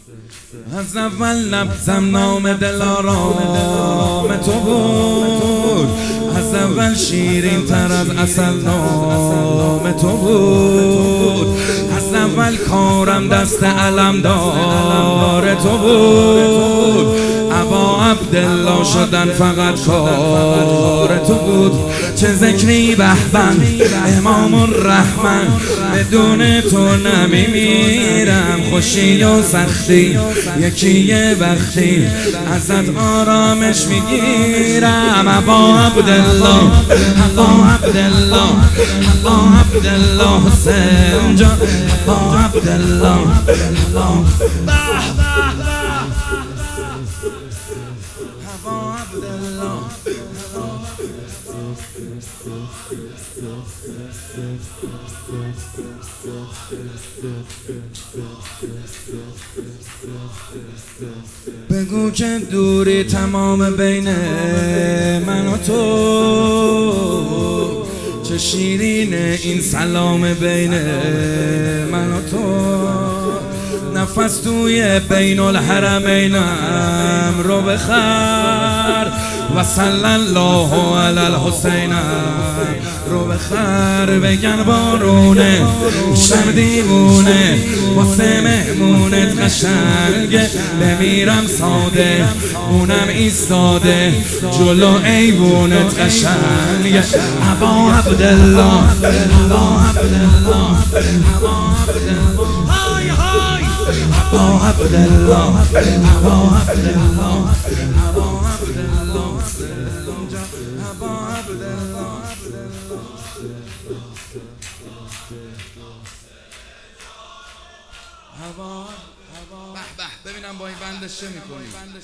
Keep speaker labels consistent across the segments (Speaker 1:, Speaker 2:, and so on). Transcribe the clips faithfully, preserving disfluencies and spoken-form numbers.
Speaker 1: از اول لبزم نام دلارام تو بود، از اول شیرین تر از عسل نام تو بود، از اول کارم دست علمدار تو بود، ابا عبدالله شدن فقط کار تو بود. چه ذکری بهبن امام الرحمن، بدون تو نمیمیرم. خوشی و سختی یکیه وقتی ازت آرامش میگیرم. ابا عبدالله ابا عبدالله ابا عبدالله حسین جان، ابا عبدالله ابا بگو که دوری تمام بین من و تو، چه شیرین این سلام بین من و تو. نفس توی بین الحرمینم رو بخر و صلی الله علی الحسین رو بخر. بگن بارونه شب دیوونه واسه مهمونت قشنگه، بمیرم ساده اونم ایستاده جلو ایوونت قشنگه. ابا عبدالله ابا عبدالله ابا عبدالله های های ابا عبدالله ابا عبدالله ابا عبدالله ابا عبدالله. به به ببینم با این بندش چه میکنی.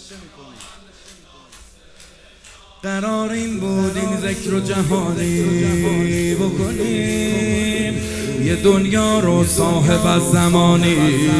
Speaker 1: قرار این بود این ذکر و جهانی بکنیم، یه دنیا رو صاحب از زمانی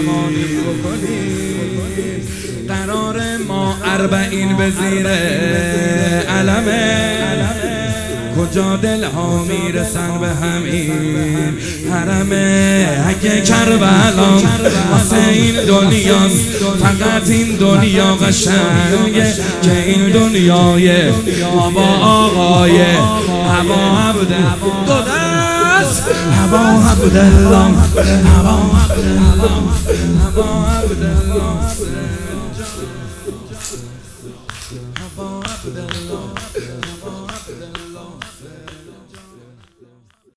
Speaker 1: بکنیم. قرار ما اربعین به زیر علمه، کجا دل ها میرسن به همین حرمه. اگه کربلا واسه این دنیاست، فقط این دنیا قشنگه که این دنیای بابا آقای ابا عبدالله دو دست. ابا عبدالله ابا عبدالله ابا عبدالله